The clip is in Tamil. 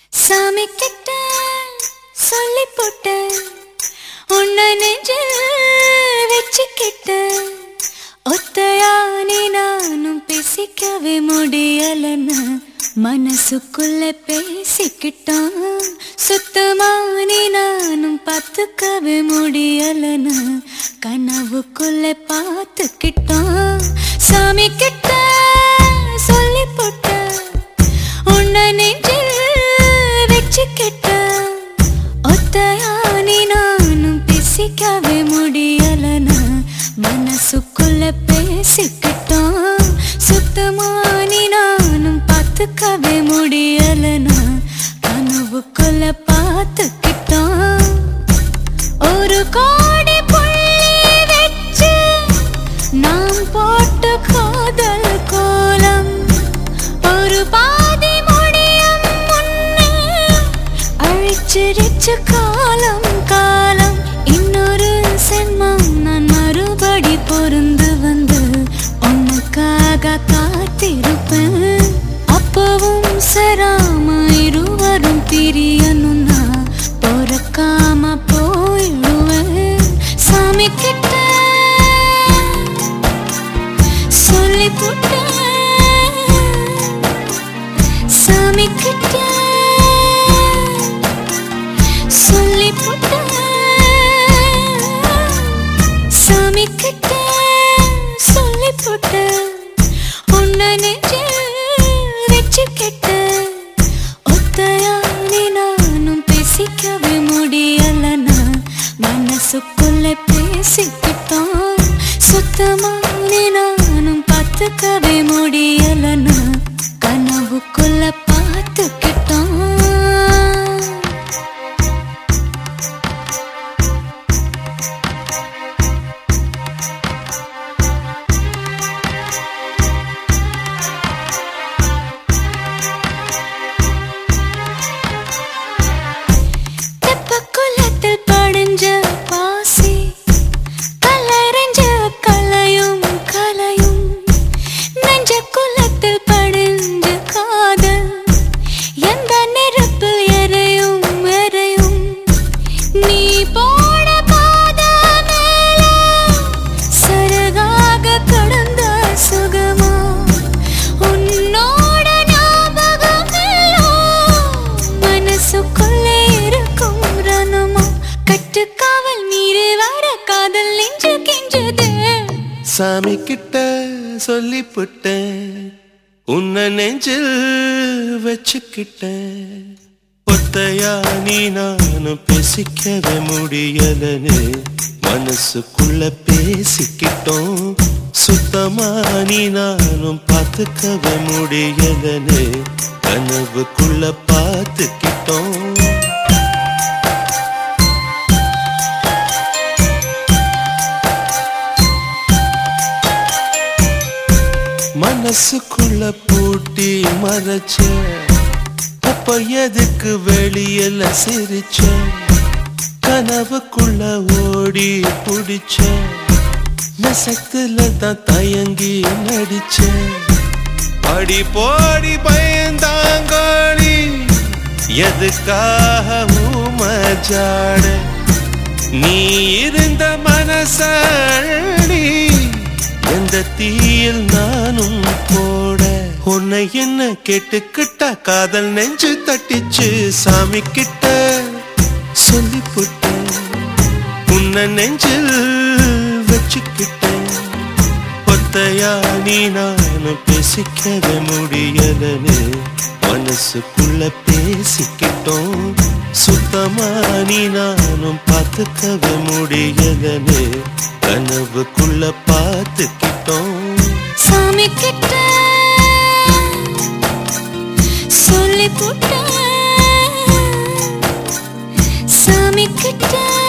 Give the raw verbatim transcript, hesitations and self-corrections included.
சாமி கிட்ட சொல்லி போட்ட உன்னை நெஞ்சில் வச்சுக்கிட்ட ஒத்தையானி நானும் பேசிக்கவே முடியலன்னு மனசுக்குள்ள பேசிக்கிட்டான். சுத்தமானி நானும் பார்த்துக்கவே முடியலன்னு கனவுக்குள்ள பார்த்துக்கிட்டான். சாமி கிட்ட சொல்லி போட்ட உன்னை நெஞ்சில் வச்சுக்கிட்ட ஒத்தையானி நானும் பேசிக்கவே முடியலன்னு மனசுக்குள்ள பேசிக்கிட்டான். சுத்தமானி நானும் பார்த்துக்கவே முடியலன்னு கனவுக்குள்ள பார்த்துக்கிட்டான். ஒரு கோடி புள்ளி வச்சு நாம் போட்ட காதல் கோலம் ஒரு பாதி முடியும் முன்னே அழிச்சிருச்சு காலம் காலம். இன்னொரு சென்மம் நான் மறுபடி பொருந்து வந்து உனக்காக காத்திருப்பேன். அப்பவும் சராம இருவரும் பிரியணும்னா பொறக்காம போயிடுவேன். சாமி கிட்ட சொல்லி போட்டேன். சாமி கிட்ட சொல்லி போட்டேன். சாமி கிட்ட சொல்லி போட்டேன். உன்னை நெஞ்சில் வச்சுக்கிட்ட ஒத்தையானி நானும் பேசிக்கவே முடியலன்னா மனசுக்குள்ள பேசிக்கிட்டான். சுத்தமானி நானும் பார்த்துக்கவே முடியலன்னா கனவுக்குள்ள பார்த்துக்கிட்டான். தெப்பக்குளத்தில் படிஞ்ச பாசி கலரைஞ்ச கலையும் கலையும் நெஞ்ச குளத்தில் படிஞ்ச காதல் எந்த நெருப்பில் எரையும் எரையும். நீ போட பாத மேல சரகாக கடந்த சுகமா உன்னோட ஞாபகம் மனசுக்குள்ளே இருக்கும் ரணமா. கட்டுக்காவல் மீறி வர காதல் நெஞ்சு கெஞ்சது. சாமி கிட்ட சொல்லி போட்டேன். உன்னை நெஞ்சில் வச்சுக்கிட்டேன். ஒத்தையா நீ நானும் பேசிக்கவே முடியலன்னு மனசுக்குள்ள பேசிக்கிட்டோம். சுத்தமா நீ நானும் பார்த்துக்கவே முடியலன்னு கனவுக்குள்ள பார்த்துக்கிட்டோம். மனசுக்குள்ள பூட்டி மறைச்ச அப்ப எதுக்கு வெளியில சிரிச்ச கனவுக்குள்ள ஓடி புடிச்ச நெசத்துல தான் தயங்கி நடிச்ச. அடி போடி பயந்தாங்கோடி எதுக்காக ஊமஜாட நீ இருந்த மனசடி எந்த தீயில் நானும் போட. உன்னை என்ன கேட்டுக்கிட்ட காதல் நெஞ்சு தட்டிச்சு. சாமி கிட்ட சொல்லி போட்டேன். உன்னை நெஞ்சில் வச்சுக்கிட்டேன். ஒத்தையா நீ நானும் பேசிக்கவே முடியலன்னு மனசுக்குள்ள பேசிக்கிட்டோம். சுத்தமா நீ நானும் பார்த்துக்கவே முடியலன்னு கனவுக்குள்ள பார்த்துக்கிட்டோம். சாமி கிட்ட சொல்லி போட்ட. சாமி கிட்ட